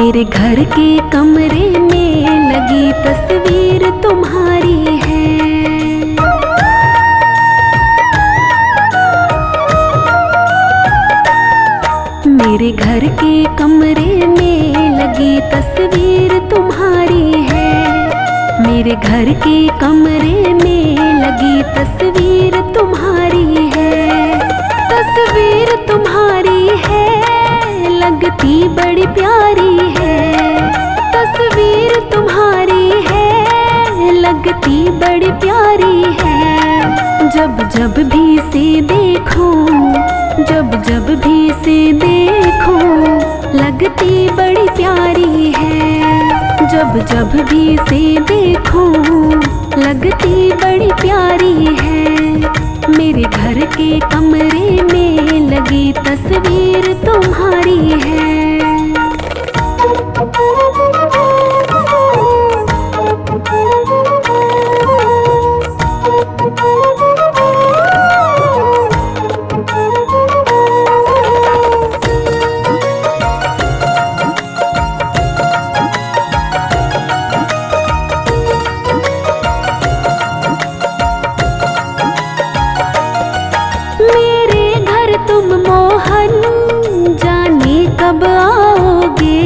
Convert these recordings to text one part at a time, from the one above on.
मेरे घर के कमरे में लगी तस्वीर तुम्हारी है। मेरे घर के कमरे में लगी तस्वीर तुम्हारी है। मेरे घर के कमरे में लगी तस्वीर तुम्हारी है। तस्वीर तुम्हारी है, लगती बड़ी प्यारी है। तस्वीर तुम्हारी है, लगती बड़ी प्यारी है। जब जब भी से देखूं, जब जब भी से देखूं, लगती बड़ी प्यारी है। जब जब भी से देखूं, लगती बड़ी प्यारी है। मेरे घर के कमरे में लगी तस्वीर तुम्हारी है। तुम मोहन जाने कब आओगे।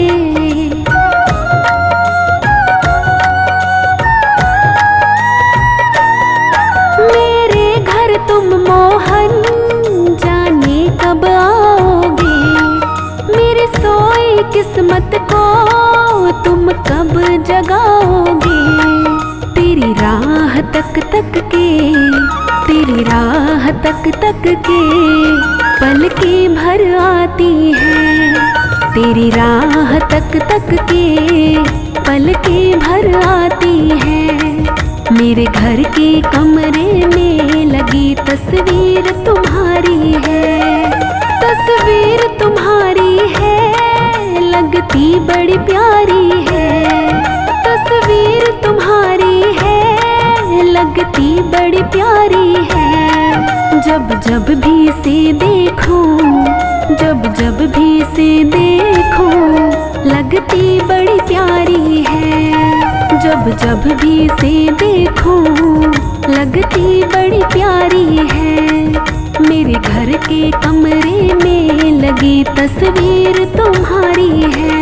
मेरे घर तुम मोहन जाने कब आओगे। मेरी सोई किस्मत को तुम कब जगाओगे। तेरी राह तक तक के, तेरी राह तक तक के पलकें भर आती है। तेरी राह तक तक के पलकें भर आती है। मेरे घर के कमरे में लगी तस्वीर तुम्हारी है। तस्वीर तुम्हारी है, लगती बड़ी प्यारी है। तस्वीर तुम्हारी है, लगती बड़ी प्यारी है। जब जब भी से देखूं, जब जब भी से देखूं, लगती बड़ी प्यारी है। जब जब भी से देखूं, लगती बड़ी प्यारी है। मेरे घर के कमरे में लगी तस्वीर तुम्हारी है।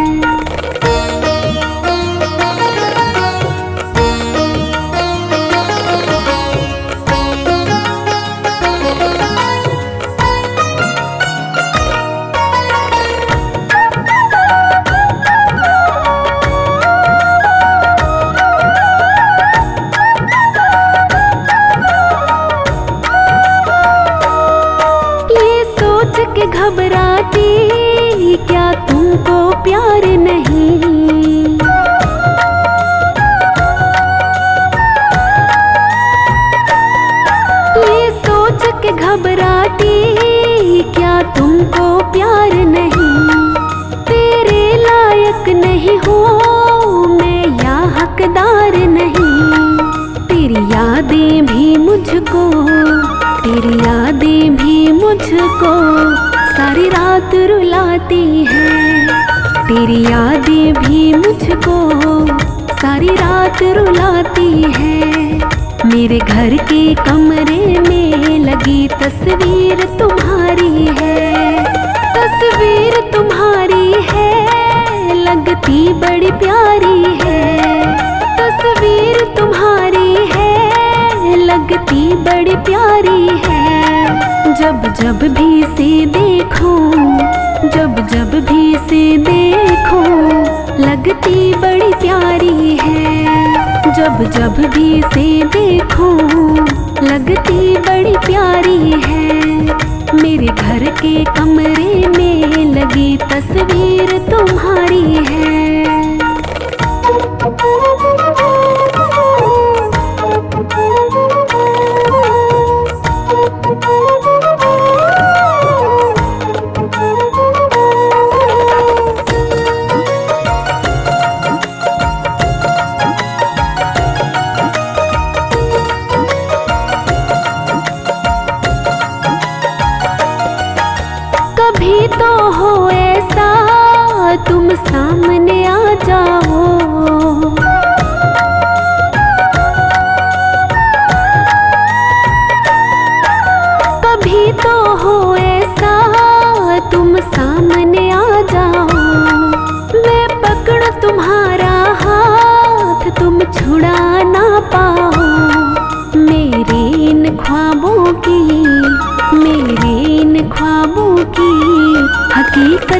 घबराती क्या तुमको प्यार नहीं। ये सोच के घबराती क्या तुमको प्यार नहीं। तेरे लायक नहीं हूँ मैं या हकदार नहीं। तेरी यादें भी मुझको, तेरी यादें भी मुझको सारी रात रुलाती हैं। तेरी यादें भी मुझको सारी रात रुलाती हैं। मेरे घर के कमरे में लगी तस्वीर तुम्हारी है। तस्वीर तुम्हारी है, लगती बड़ी प्यारी है। तस्वीर तुम्हारी है, लगती बड़ी प्यारी है। जब जब भी से देखूं, जब जब भी से देखूं, लगती बड़ी प्यारी है। जब जब भी से देखूं, लगती बड़ी प्यारी है। मेरे घर के कमरे में लगी तस्वीर तुम्हारी है। कभी तो हो ऐसा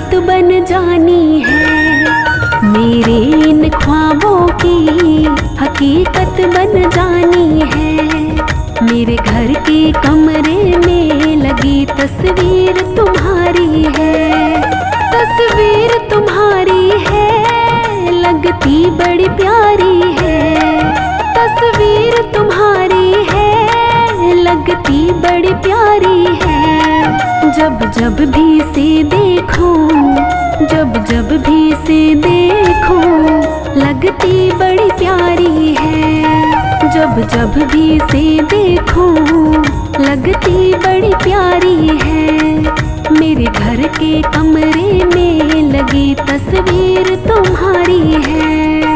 हकीकत बन जानी है, मेरे इन ख्वाबों की हकीकत बन जानी है। मेरे घर के कमरे में लगी तस्वीर तुम्हारी है, तस्वीर तुम्हारी है, लगती बड़ी प्यारी है। तस्वीर तुम्हारी है, लगती बड़ी प्यारी है। जब जब भी से देखूं, जब जब भी से देखूं, लगती बड़ी प्यारी है। जब जब भी से देखूं, लगती बड़ी प्यारी है। मेरे घर के कमरे में लगी तस्वीर तुम्हारी है।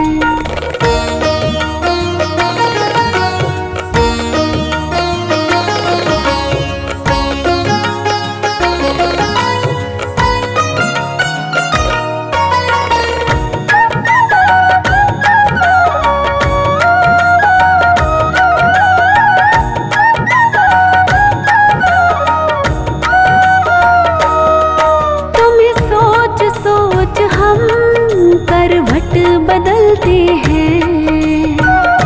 करवट बदलते हैं,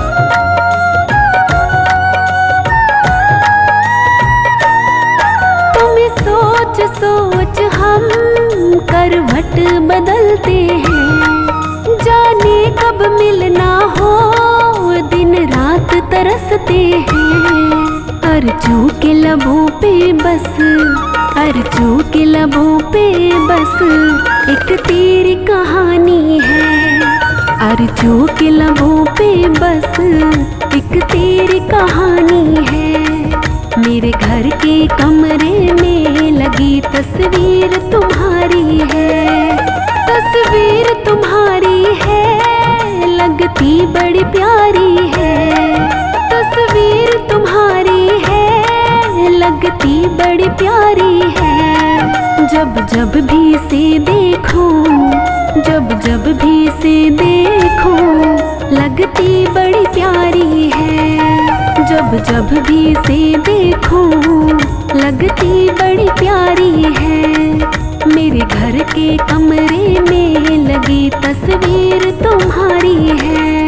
तुम्हें सोच सोच हम करवट बदलते हैं। जाने कब मिलना हो, दिन रात तरसते हैं। अर्जू के लबों पे बस, अर्जू के लबों पे बस एक तेरी कहानी है। अर्जू के लबों पे बस एक तेरी कहानी है। मेरे घर के कमरे में लगी तस्वीर तुम्हारी है, तस्वीर तुम्हारी है, लगती बड़ी प्यारी है। तस्वीर तुम्हारी है, लगती बड़ी प्यारी है। जब जब भी से देखूं, जब जब भी से देखूं, लगती बड़ी प्यारी है। जब जब भी से देखूं, लगती बड़ी प्यारी है। मेरे घर के कमरे में लगी तस्वीर तुम्हारी है।